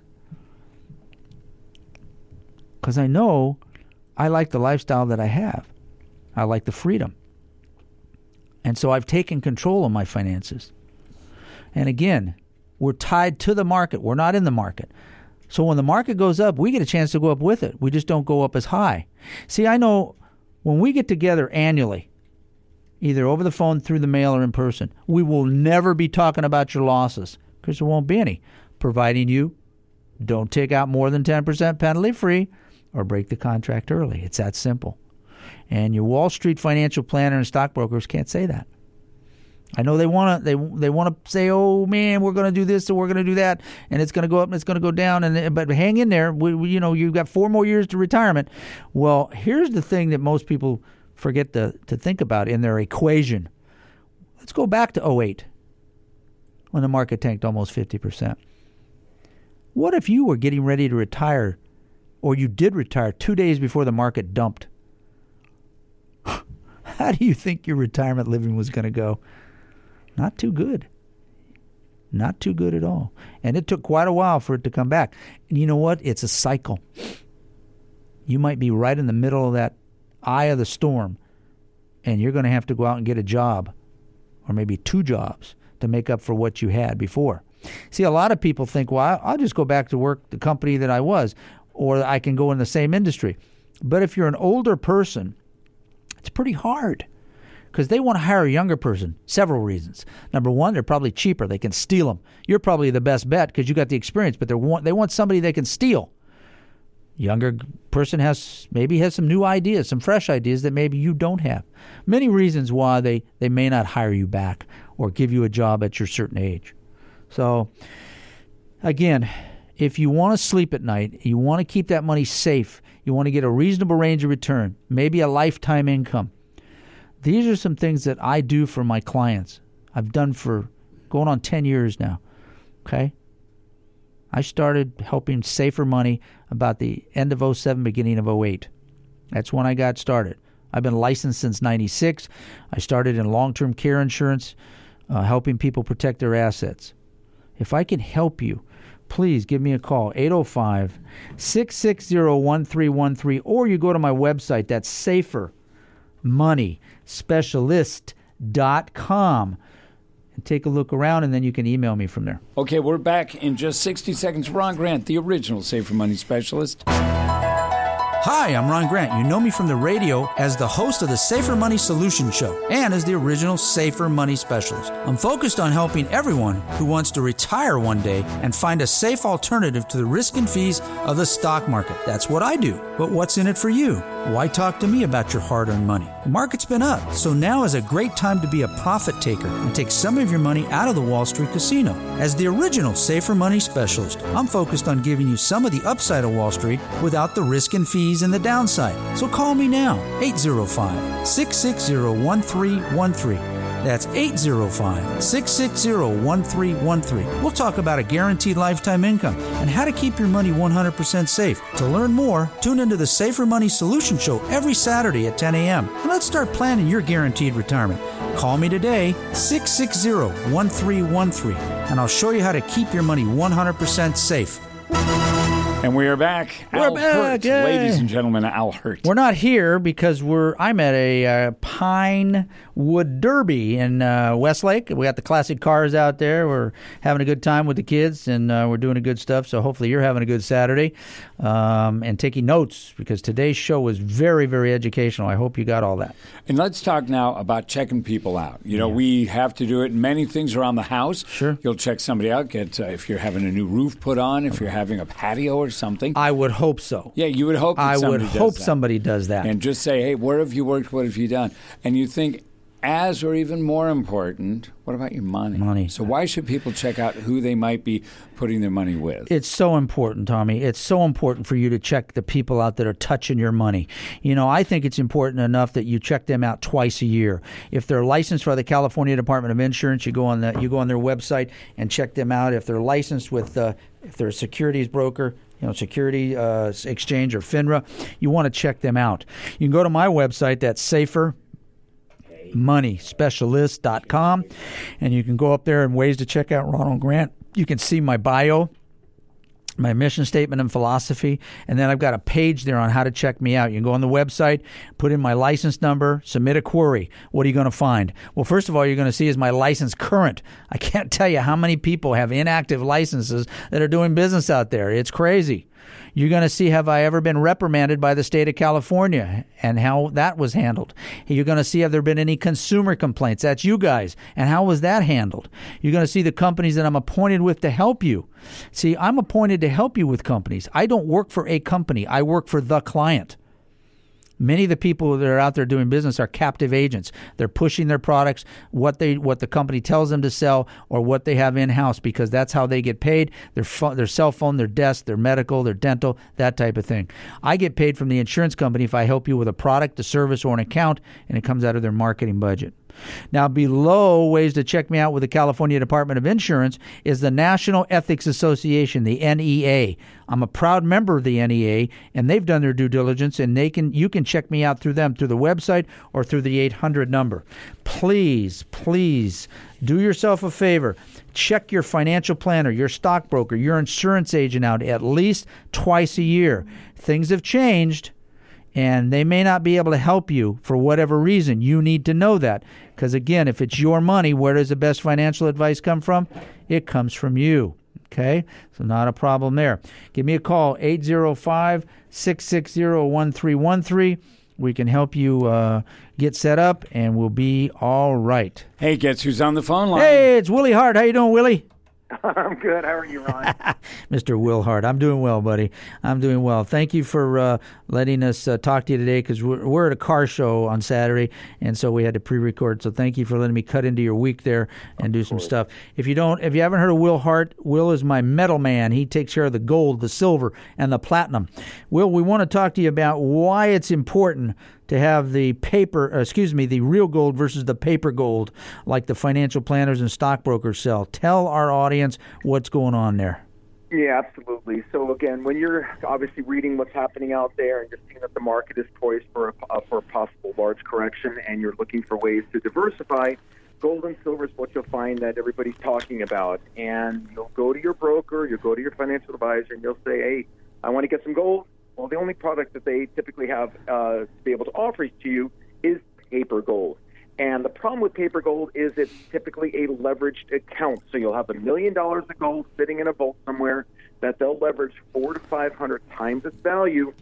because I know I like the lifestyle that I have. I like the freedom. And so I've taken control of my finances. And again, we're tied to the market. We're not in the market. So when the market goes up, we get a chance to go up with it. We just don't go up as high. See, I know when we get together annually, either over the phone, through the mail, or in person, we will never be talking about your losses. Because there won't be any, providing you don't take out more than ten percent penalty free or break the contract early. It's that simple. And your Wall Street financial planner and stockbrokers can't say that. I know they want to they they want to say, oh man, we're going to do this or we're going to do that, and it's going to go up and it's going to go down. And but hang in there. We, we, you know, you've got four more years to retirement. Well, here's the thing that most people forget to to think about in their equation. Let's go back to oh eight. When the market tanked almost fifty percent. What if you were getting ready to retire, or you did retire two days before the market dumped? How do you think your retirement living was going to go? Not too good. Not too good at all. And it took quite a while for it to come back. And you know what? It's a cycle. You might be right in the middle of that eye of the storm, and you're going to have to go out and get a job, or maybe two jobs, to make up for what you had before. See, a lot of people think, well, I'll just go back to work the company that I was, or I can go in the same industry. But if you're an older person, it's pretty hard because they want to hire a younger person. Several reasons. Number one, they're probably cheaper. They can steal them. You're probably the best bet because you got the experience, but they want they want somebody they can steal. Younger person has maybe has some new ideas, some fresh ideas that maybe you don't have. Many reasons why they, they may not hire you back or give you a job at your certain age. So, again, if you want to sleep at night, you want to keep that money safe, you want to get a reasonable range of return, maybe a lifetime income. These are some things that I do for my clients. I've done for going on ten years now. Okay? I started helping Safer Money about the end of oh seven, beginning of oh eight. That's when I got started. I've been licensed since ninety-six. I started in long-term care insurance, uh, helping people protect their assets. If I can help you, please give me a call, eight oh five, six six zero, one three one three, or you go to my website, that's safer money specialist dot com. Take a look around, and then you can email me from there. Okay, we're back in just sixty seconds. Ron Grant, the original Safer Money Specialist. Hi, I'm Ron Grant. You know me from the radio as the host of the Safer Money Solution Show and as the original Safer Money Specialist. I'm focused on helping everyone who wants to retire one day and find a safe alternative to the risk and fees of the stock market. That's what I do. But what's in it for you? Why talk to me about your hard-earned money? The market's been up, so now is a great time to be a profit taker and take some of your money out of the Wall Street casino. As the original Safer Money Specialist, I'm focused on giving you some of the upside of Wall Street without the risk and fees and the downside. So call me now, eight oh five, six six zero, one three one three. That's eight oh five, six six zero, one three one three. We'll talk about a guaranteed lifetime income and how to keep your money one hundred percent safe. To learn more, tune into the Safer Money Solution Show every Saturday at ten a.m. And let's start planning your guaranteed retirement. Call me today, six six zero, one three one three, and I'll show you how to keep your money one hundred percent safe. And we are back. We're Al back, Hurt, yay. ladies and gentlemen, Al Hurt. We're not here because we're. I'm at a uh, Pinewood Derby in uh, Westlake. We got the classic cars out there. We're having a good time with the kids, and uh, we're doing a good stuff. So hopefully you're having a good Saturday um, and taking notes, because today's show was very, very educational. I hope you got all that. And let's talk now about checking people out. You know, Yeah. we have to do it in many things around the house. Sure. You'll check somebody out, get uh, if you're having a new roof put on, if you're having a patio or something. I would hope so. Yeah, you would hope that I would somebody does hope that. somebody does that. And just say, hey, where have you worked? What have you done? And you think, as or even more important, what about your money? Money. So why should people check out who they might be putting their money with? It's so important, Tommy. It's so important for you to check the people out that are touching your money. You know, I think it's important enough that you check them out twice a year. If they're licensed by the California Department of Insurance, you go on the, you go on their website and check them out. If they're licensed with, uh, if they're a securities broker, you know, Security uh, Exchange or FINRA, you want to check them out. You can go to my website, that's safer money specialist dot com, and you can go up there and ways to check out Ronald Grant. You can see my bio, my mission statement and philosophy, and then I've got a page there on how to check me out. You can go on the website, put in my license number, submit a query. What are you going to find? Well, first of all, you're going to see is my license current. I can't tell you how many people have inactive licenses that are doing business out there. It's crazy. You're going to see, have I ever been reprimanded by the state of California and how that was handled. You're going to see, have there been any consumer complaints? That's you guys. And how was that handled? You're going to see the companies that I'm appointed with to help you. See, I'm appointed to help you with companies. I don't work for a company. I work for the client. Many of the people that are out there doing business are captive agents. They're pushing their products, what they what the company tells them to sell, or what they have in-house, because that's how they get paid. Their phone, their cell phone, their desk, their medical, their dental, that type of thing. I get paid from the insurance company if I help you with a product, a service, or an account, and it comes out of their marketing budget. Now, below ways to check me out with the California Department of Insurance is the National Ethics Association, the N E A. I'm a proud member of the N E A, and they've done their due diligence, and they can you can check me out through them, through the website or through the eight hundred number. Please, please do yourself a favor. Check your financial planner, your stockbroker, your insurance agent out at least twice a year. Things have changed, and they may not be able to help you for whatever reason. You need to know that. Because, again, if it's your money, where does the best financial advice come from? It comes from you. Okay? So not a problem there. Give me a call, eight oh five, six six zero, one three one three. We can help you uh, get set up, and we'll be all right. Hey, guess who's on the phone line? Hey, it's Willie Hart. How you doing, Willie? I'm good. How are you, Ron? Mister Will Hart. I'm doing well, buddy. I'm doing well. Thank you for uh, letting us uh, talk to you today because we're, we're at a car show on Saturday, and so we had to pre-record. So thank you for letting me cut into your week there and do some stuff. If you don't, if you haven't heard of Will Hart, Will is my metal man. He takes care of the gold, the silver, and the platinum. Will, we want to talk to you about why it's important to have the paper, uh, excuse me, the real gold versus the paper gold, like the financial planners and stockbrokers sell. Tell our audience what's going on there. Yeah, absolutely. So again, when you're obviously reading what's happening out there and you're seeing that the market is poised for a, uh, for a possible large correction and you're looking for ways to diversify, gold and silver is what you'll find that everybody's talking about. And you'll go to your broker, you'll go to your financial advisor, and you'll say, hey, I want to get some gold. Well, the only product that they typically have uh, to be able to offer to you is paper gold. And the problem with paper gold is it's typically a leveraged account. So you'll have a million dollars of gold sitting in a vault somewhere that they'll leverage four to five hundred times its value.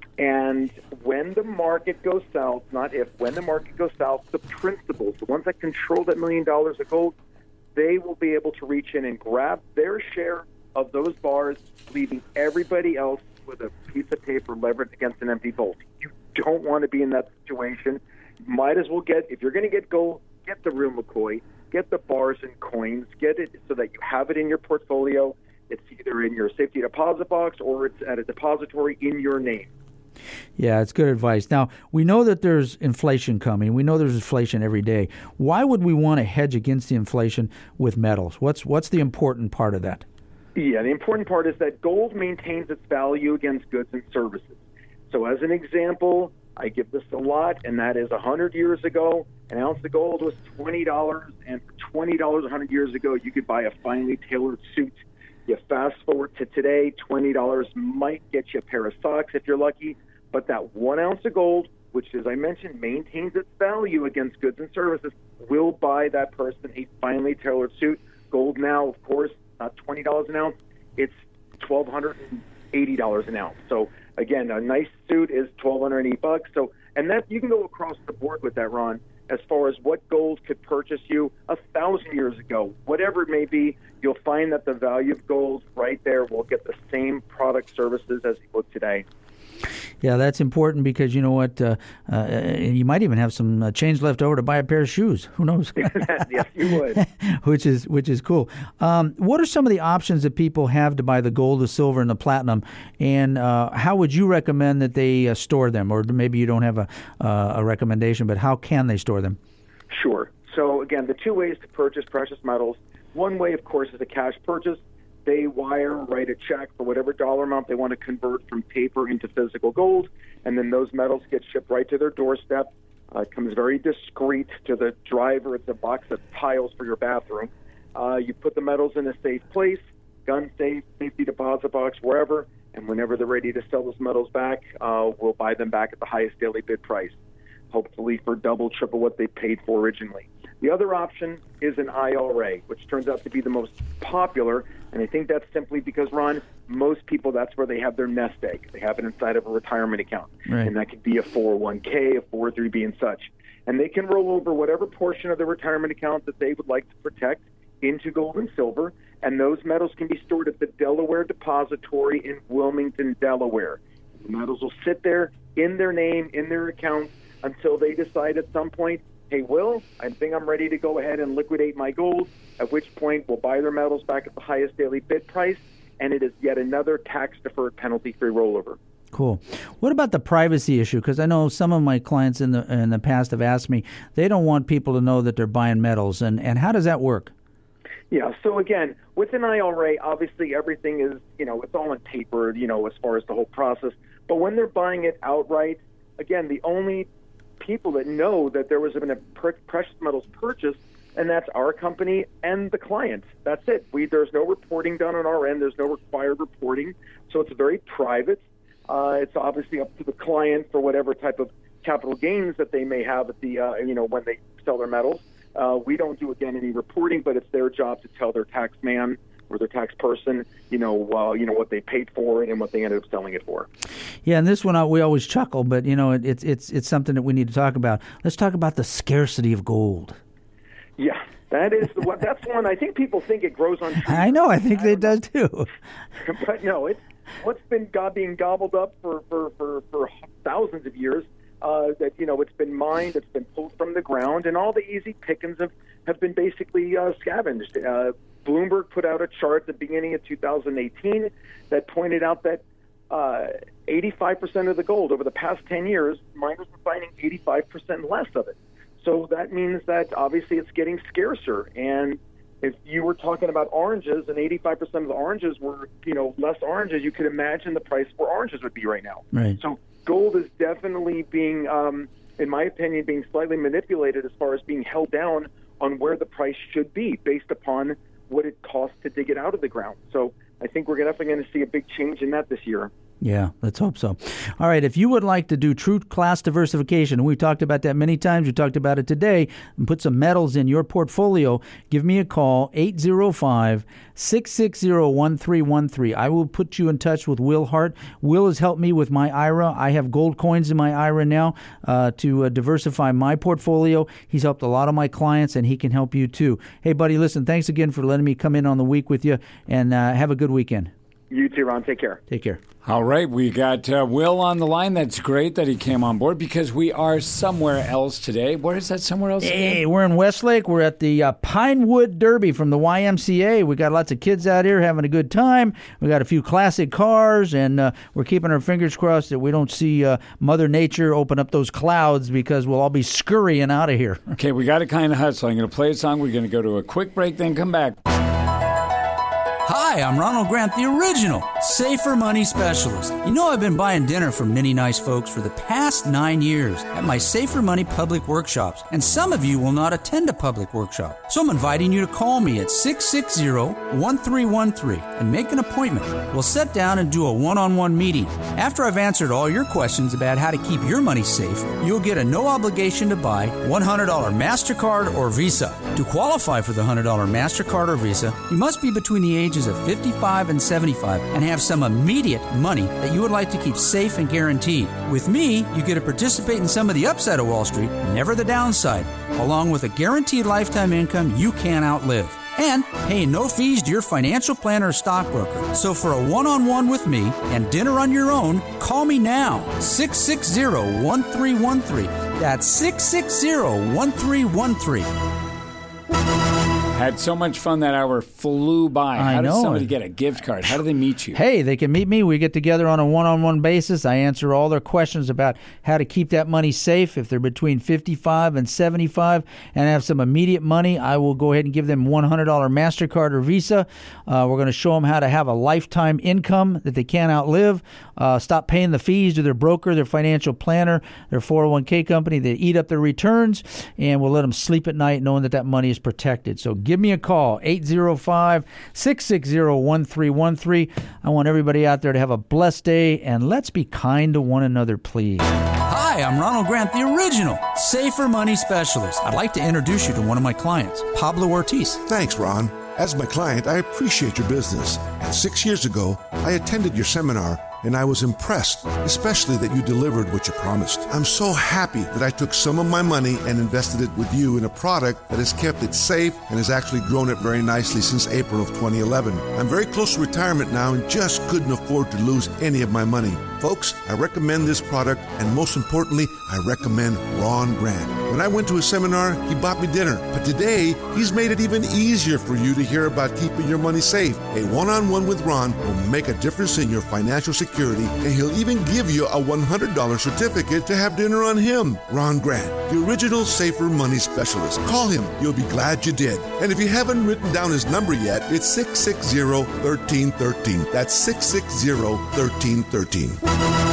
And when the market goes south, not if, when the market goes south, the principals, the ones that control that million dollars of gold, they will be able to reach in and grab their share of those bars, leaving everybody else with a piece of paper leveraged against an empty vault. You don't want to be in that situation. You might as well get, if you're going to get gold, get the real McCoy, get the bars and coins, get it so that you have it in your portfolio. It's either in your safety deposit box or it's at a depository in your name. Yeah, it's good advice. Now, we know that there's inflation coming. We know there's inflation every day. Why would we want to hedge against the inflation with metals? What's what's the important part of that? Yeah, the important part is that gold maintains its value against goods and services. So as an example, I give this a lot, and that is one hundred years ago, an ounce of gold was twenty dollars, and for twenty dollars one hundred years ago, you could buy a finely tailored suit. You fast forward to today, twenty dollars might get you a pair of socks if you're lucky, but that one ounce of gold, which, as I mentioned, maintains its value against goods and services, will buy that person a finely tailored suit. Gold now, of course, not twenty dollars an ounce, it's twelve eighty dollars an ounce. So again, a nice suit is twelve eighty bucks. So, and that you can go across the board with that, Ron, as far as what gold could purchase you a thousand years ago, whatever it may be. You'll find that the value of gold right there will get the same product services as it would today. Yeah, that's important because you know what? Uh, uh, you might even have some uh, change left over to buy a pair of shoes. Who knows? Yes, you would. which is which is cool. Um, what are some of the options that people have to buy the gold, the silver, and the platinum? And uh, how would you recommend that they uh, store them? Or maybe you don't have a uh, a recommendation, but how can they store them? Sure. So again, the two ways to purchase precious metals. One way, of course, is a cash purchase. They wire, write a check for whatever dollar amount they want to convert from paper into physical gold, and then those metals get shipped right to their doorstep. Uh, it comes very discreet to the driver. It's a box of tiles for your bathroom. Uh, you put the metals in a safe place, gun safe, safety deposit box, wherever, and whenever they're ready to sell those metals back, uh, we'll buy them back at the highest daily bid price, hopefully for double, triple what they paid for originally. The other option is an I R A, which turns out to be the most popular, and I think that's simply because, Ron, most people, that's where they have their nest egg. They have it inside of a retirement account, right. And that could be a four oh one k, a four oh three b, and such. And they can roll over whatever portion of the retirement account that they would like to protect into gold and silver, and those metals can be stored at the Delaware Depository in Wilmington, Delaware. The metals will sit there in their name, in their account, until they decide at some point, hey, Will, I think I'm ready to go ahead and liquidate my gold, at which point we'll buy their metals back at the highest daily bid price, and it is yet another tax-deferred penalty-free rollover. Cool. What about the privacy issue? Because I know some of my clients in the in the past have asked me, they don't want people to know that they're buying metals, and, and how does that work? Yeah, so again, with an I R A, obviously everything is, you know, it's all on paper, you know, as far as the whole process. But when they're buying it outright, again, the only people that know that there was been a pre- precious metals purchase, and that's our company and the client. That's it. We there's no reporting done on our end. There's no required reporting, so it's very private. Uh, it's obviously up to the client for whatever type of capital gains that they may have at the uh, you know when they sell their metals. Uh, we don't do again any reporting, but it's their job to tell their tax man or their tax person, you know, uh, you know what they paid for it and what they ended up selling it for. Yeah, and this one uh, we always chuckle, but you know, it, it's it's it's something that we need to talk about. Let's talk about the scarcity of gold. Yeah, That is the one. That's one. I think people think it grows on trees. I know. I think they does too. But no, it's what's been God being gobbled up for for, for, for thousands of years. Uh, that you know, it's been mined, it's been pulled from the ground, and all the easy pickings have have been basically uh, scavenged. Uh, Bloomberg put out a chart at the beginning of two thousand eighteen that pointed out that uh, eighty-five percent of the gold over the past ten years, miners are finding eighty-five percent less of it. So that means that obviously it's getting scarcer. And if you were talking about oranges and eighty-five percent of the oranges were, you know, less oranges, you could imagine the price where oranges would be right now. Right. So gold is definitely being, um, in my opinion, being slightly manipulated as far as being held down on where the price should be based upon what it costs to dig it out of the ground. So I think we're definitely going to see a big change in that this year. Yeah, let's hope so. All right, if you would like to do true class diversification, and we've talked about that many times, we talked about it today, and put some metals in your portfolio, give me a call, eight zero five, six six zero, one three one three. I will put you in touch with Will Hart. Will has helped me with my I R A. I have gold coins in my I R A now uh, to uh, diversify my portfolio. He's helped a lot of my clients, and he can help you too. Hey, buddy, listen, thanks again for letting me come in on the week with you, and uh, have a good weekend. You too, Ron. Take care. Take care. All right, we got uh, Will on the line. That's great that he came on board because we are somewhere else today. Where is that somewhere else again? Hey, we're in Westlake. We're at the uh, Pinewood Derby from the Y M C A. We got lots of kids out here having a good time. We got a few classic cars, and uh, we're keeping our fingers crossed that we don't see uh, Mother Nature open up those clouds because we'll all be scurrying out of here. Okay, we got to kind of hustle. I'm going to play a song. We're going to go to a quick break, then come back. Hi, I'm Ronald Grant, the original Safer Money Specialist. You know I've been buying dinner from many nice folks for the past nine years at my Safer Money public workshops, and some of you will not attend a public workshop. So I'm inviting you to call me at six six zero, one three one three and make an appointment. We'll sit down and do a one-on-one meeting. After I've answered all your questions about how to keep your money safe, you'll get a no obligation to buy one hundred dollars MasterCard or Visa. To qualify for the one hundred dollars MasterCard or Visa, you must be between the ages of fifty-five and seventy-five and have some immediate money that you would like to keep safe and guaranteed. With me, you get to participate in some of the upside of Wall Street, never the downside, along with a guaranteed lifetime income you can't outlive. And pay no fees to your financial planner or stockbroker. So for a one-on-one with me and dinner on your own, call me now, six six zero, one three one three. That's six six zero, one three one three. Had so much fun that hour flew by. I How does know. somebody get a gift card? How do they meet you? Hey, they can meet me. We get together on a one-on-one basis. I answer all their questions about how to keep that money safe. If they're between fifty-five and seventy-five and have some immediate money, I will go ahead and give them one hundred dollars MasterCard or Visa. Uh, we're going to show them how to have a lifetime income that they can't outlive. Uh, stop paying the fees to their broker, their financial planner, their four oh one k company. They eat up their returns, and we'll let them sleep at night knowing that that money is protected. So give me a call, eight zero five, six six zero, one three one three. I want everybody out there to have a blessed day, and let's be kind to one another, please. Hi, I'm Ronald Grant, the original Safer Money Specialist. I'd like to introduce you to one of my clients, Pablo Ortiz. Thanks, Ron. As my client, I appreciate your business. And six years ago, I attended your seminar, and I was impressed, especially that you delivered what you promised. I'm so happy that I took some of my money and invested it with you in a product that has kept it safe and has actually grown it very nicely since April of twenty eleven. I'm very close to retirement now and just couldn't afford to lose any of my money. Folks, I recommend this product, and most importantly, I recommend Ron Grant. When I went to his seminar, he bought me dinner. But today, he's made it even easier for you to hear about keeping your money safe. A one-on-one with Ron will make a difference in your financial security, and he'll even give you a one hundred dollars certificate to have dinner on him. Ron Grant, the original Safer Money Specialist. Call him. You'll be glad you did. And if you haven't written down his number yet, it's six six zero, one three one three. That's six six zero, one three one three.